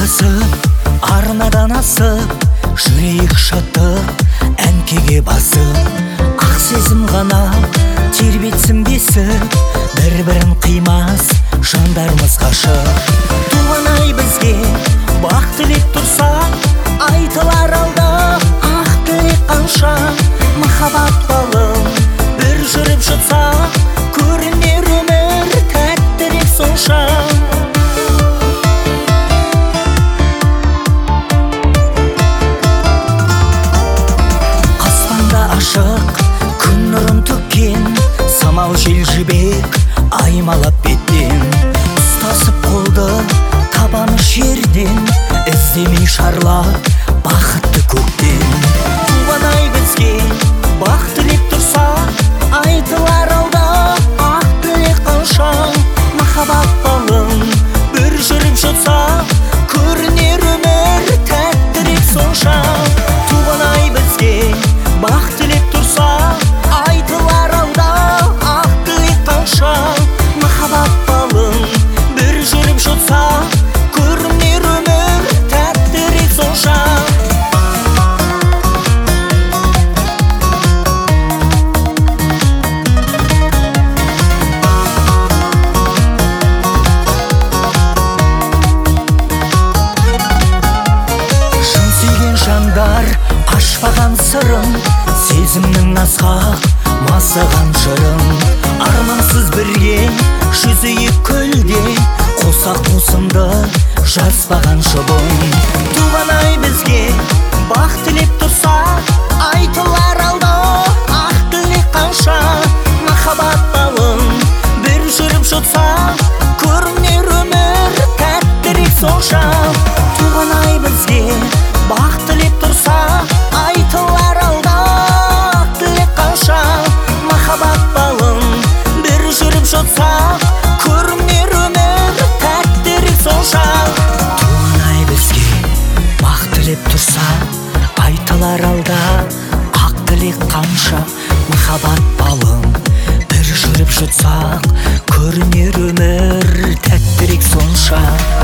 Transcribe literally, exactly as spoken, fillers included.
басып, арнадан асып, жүрейік шаттық әнкеге басып. Ақ сезім ғана тербетсін бесіп, бір-бірін қимас жандарымыз ғашық. Туған ай бізге бақ тілеп тұрса, айтылар алда ақ тілек қанша. Махаббат балым бір жүріп жұтса, көрінер өмір тәттірек сонша. Аспанда ашық күн нұрын төккен, самал жел жібек аймалап беттен. Ұстасып қолды табаны жерден, іздемей шарлап бақытты көктен. Туған ай бізге бақ тілеп тұрса, айтылар алда ақ тілек қанша. Махаббат балым бір жүріп жұтса, көрінер өмір тәттірек сонша. Туған ай бізге бақ тілеп тұрса, айтылар алда ақ тілек қанша. Махаббат балым бір жүріп жұтса, көрінер өмір тәттірек сонша. Шын сүйген жандар ашпаған сырым, сезімнің асқақ масыған жырым. Армансыз бірге жүзейік көлде, қосақ қосымды жазбаған жұбым. Туған ай бізге бақ тілеп тұрса, айтылар алда ақ тілек қанша. Махаббат балым бір жүріп жұтса, көрінер өмір тәттірек сонша. Туған ай бізге бақ тілеп тұрса, айтылар алда ақ тілек қанша. Махаббат балым бір жүріп жұтса, көрінер өмір тәттірек сонша. Туған ай бізге бақ тілеп тұрса, айтылар алда ақ тілек қанша. Махаббат балым бір жүріп жұтсақ, көрінер өмір тәттірек сонша.